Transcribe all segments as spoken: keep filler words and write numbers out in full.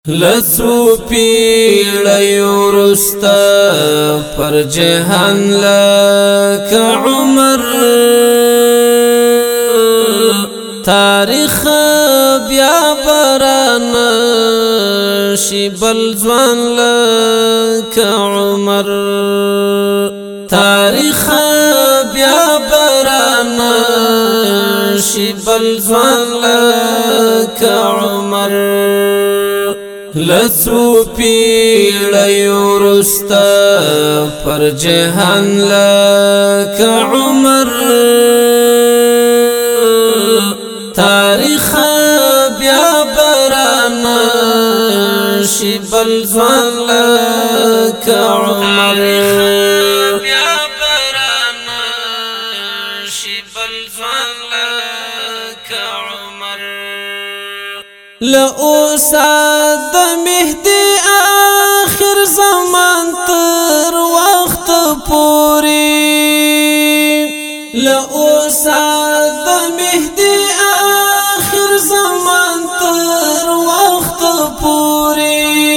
لسو پیڑیو رستا پر جہان لکا عمر تاریخ بیا برانا شی بلزوان لکا عمر تاریخ بیا برانا شی بلزوان لکا عمر لسو پیڑیو رستا پر جہان لکا عمر تاریخ بیا برانا شی بلزوان لکا عمر بیا برانا شی بلزوان لکا عمر لأوساد مهدی آخر زمان تر وقت پوری لأوساد مهدی آخر زمان تر وقت پوری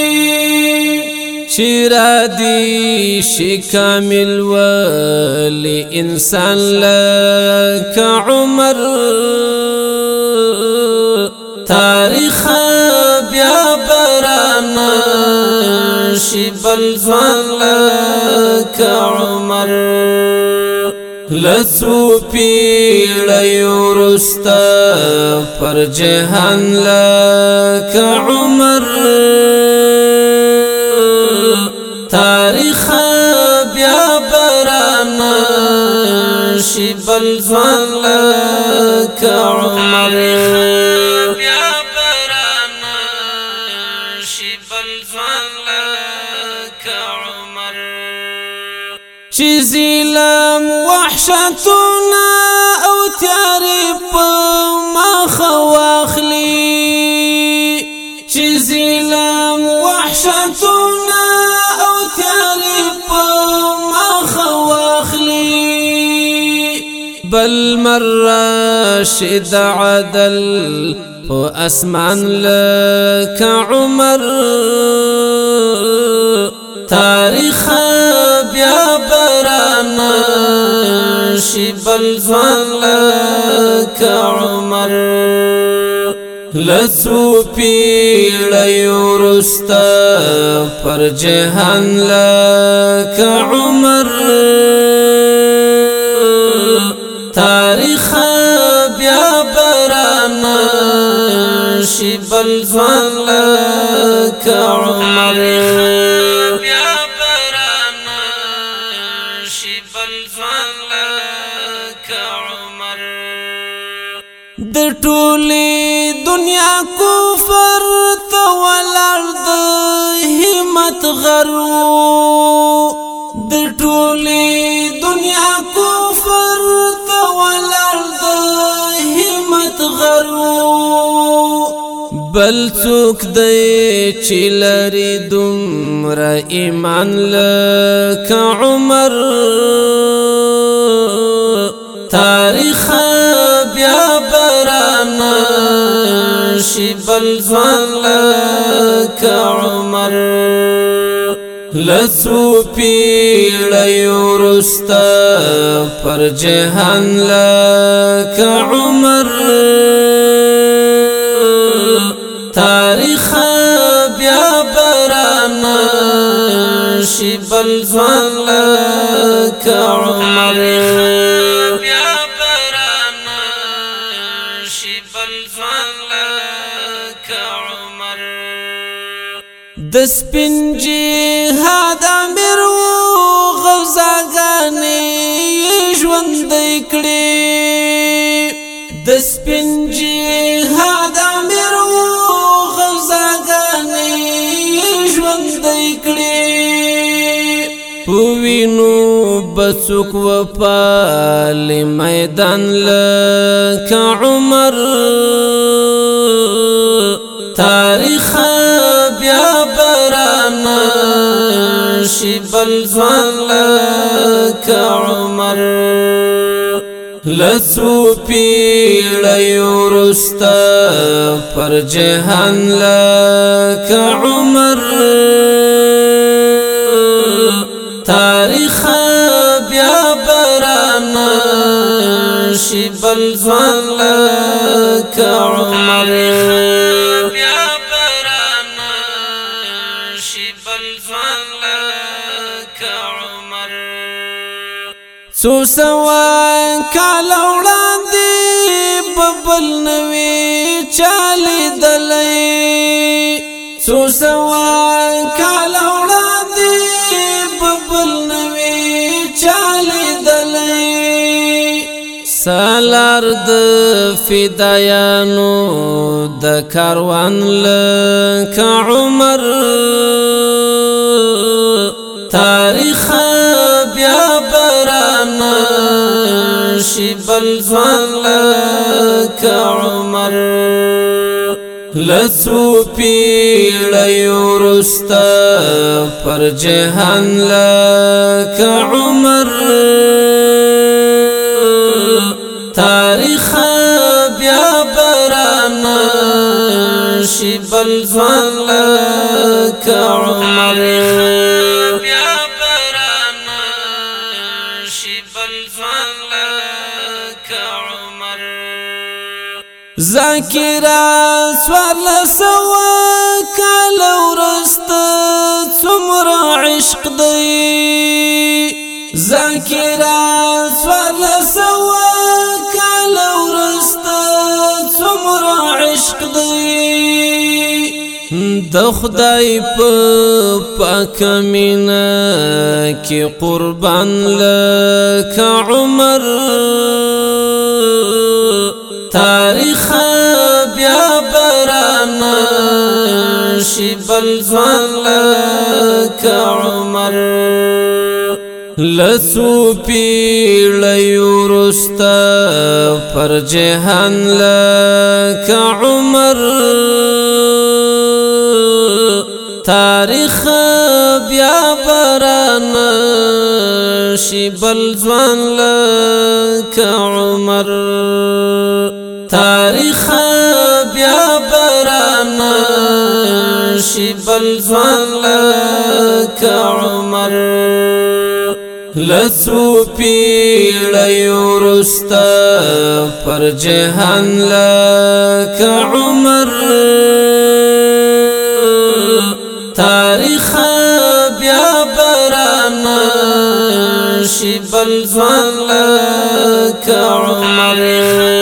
چرا دی شی کامل ولی انسان لکا عمر تاریخ بیا برانا شی بلزوان لکا عمر لسو پیڑیو رستا پر جہان لکا عمر تاریخ بیا برانا شی بلزوان لکا عمر چیزی لم وحشتنا او تیاری پا مخ واخلی چیزی لم وحشتنا او تیاری پا مخ واخلی بل مر شد عدل پا اسمان لکا عمر تاریخ بیا برانا شی بلزوان لکا عمر لسو پیڑیو رستا پر جہان لکا عمر تاریخ بیا برانا شی بلزوان لکا عمر د ټولې دنیا کفر ته ولاړ د همت غرو د ټولې دنیا کفر ته ولاړ د همت غرو بل څوک دی چې لري دومره ایمان لکه عمر تاریخ بیا برانا شی بلزوان لکا عمر لسو پیڑیو رستا پر جہان لکا عمر تاریخ بیا برانا شی بلزوان لکا عمر د سپین جهاد امیر و غوزاګانې ژوندۍ کړې د سپین جهاد امیر و غوزاګانې ژوندۍ کړې په وینو بڅوک وپال میدان لکه عمر تاریخ بیا برانا شی بلزوان لکا عمر لسو پیړیو رستا پر جهان لک عمر تاریخ بیا برانا شي بل ځوان لک عمر بیا برانا شي بل ځوان لک عمر څو سوا کال وړاندې ببل نوي چالي دلې څو سوا کال وړاندې ببل نوي چالي دلې سالار د فدایانو د کاروان لک عمر تاریخ بیا برانا شي بل ځوان لک عمر لسو پیړیو رستا پر جهان لک عمر تاریخ بیا برانا شي بل ځوان لک عمر ذاکرا سوال سوا کال ورست څومره عشق دی ذاکرا سوال سوا کال ورست څومره عشق دی د خدای په پاک مینا کې قربان لک عمر تاریخ بیا برانا شي بل ځوان لک عمر لسو پیړیو رستا پر جهان لک عمر تاریخ بیا برانا شي بل ځوان لک عمر تاریخ بیا برانا شي بل ځوان لک عمر لسو پیړیو رستا پر جهان لک عمر تاریخ بیا برانا شي بل ځوان لک عمر